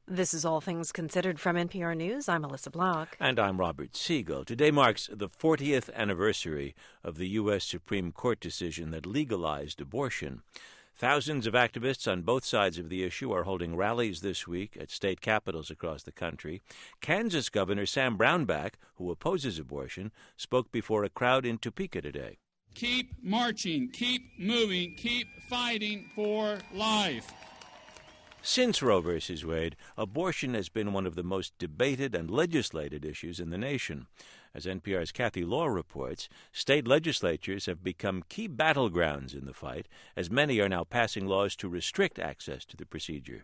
This is All Things Considered from NPR News. I'm Melissa Block. And I'm Robert Siegel. Today marks the 40th anniversary of the U.S. Supreme Court decision that legalized abortion. Thousands of activists on both sides of the issue are holding rallies this week at state capitals across the country. Kansas Governor Sam Brownback, who opposes abortion, spoke before a crowd in Topeka today. Keep marching, keep moving, keep fighting for life. Since Roe v. Wade, abortion has been one of the most debated and legislated issues in the nation. As NPR's Kathy Law reports, state legislatures have become key battlegrounds in the fight, as many are now passing laws to restrict access to the procedure.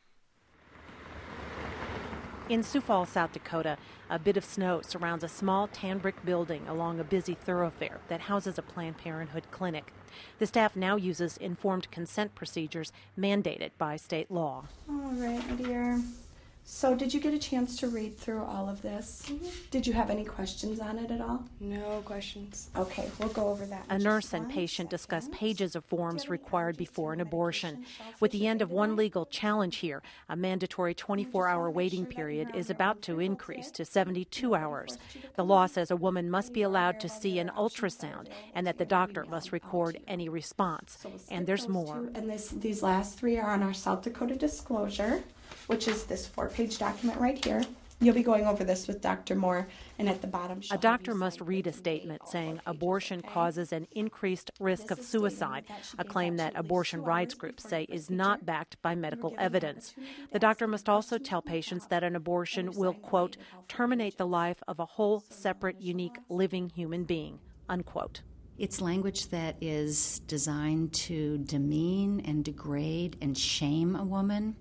In Sioux Falls, South Dakota, a bit of snow surrounds a small tan brick building along a busy thoroughfare that houses a Planned Parenthood clinic. The staff now uses informed consent procedures mandated by state law. All right, my dear. So did you get a chance to read through all of this? Mm-hmm. Did you have any questions on it at all? No questions. Okay, we'll go over that. A nurse and patient discuss pages of forms required before an abortion. With the end of one legal challenge here, a mandatory 24-hour waiting period is about to increase to 72 hours. The law says a woman must be allowed to see an ultrasound and that the doctor must record any response. And there's more. And these last three are on our South Dakota disclosure, which is this 4-page document right here. You'll be going over this with Dr. Moore, and at the bottom... A doctor must read a statement saying abortion causes an increased risk of suicide, a claim that abortion rights groups say is not backed by medical evidence. The doctor must also tell patients that an abortion will, quote, terminate the life of a whole, separate, unique, living human being, unquote. It's language that is designed to demean and degrade and shame a woman.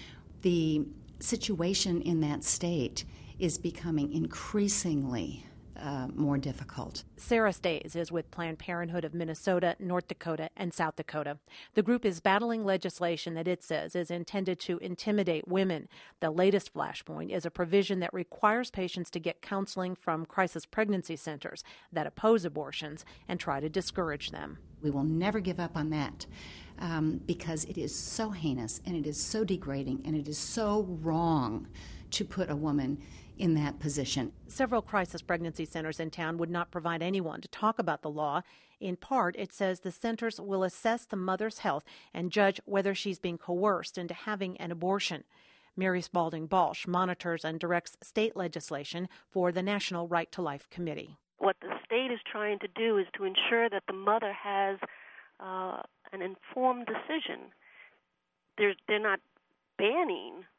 The situation in that state is becoming increasingly more difficult. Sarah Stays is with Planned Parenthood of Minnesota, North Dakota, and South Dakota. The group is battling legislation that it says is intended to intimidate women. The latest flashpoint is a provision that requires patients to get counseling from crisis pregnancy centers that oppose abortions and try to discourage them. We will never give up on that because it is so heinous and it is so degrading and it is so wrong to put a woman in that position. Several crisis pregnancy centers in town would not provide anyone to talk about the law. In part, it says the centers will assess the mother's health and judge whether she's being coerced into having an abortion. Mary Spalding Balch monitors and directs state legislation for the National Right to Life Committee. What the state is trying to do is to ensure that the mother has an informed decision. They're not banning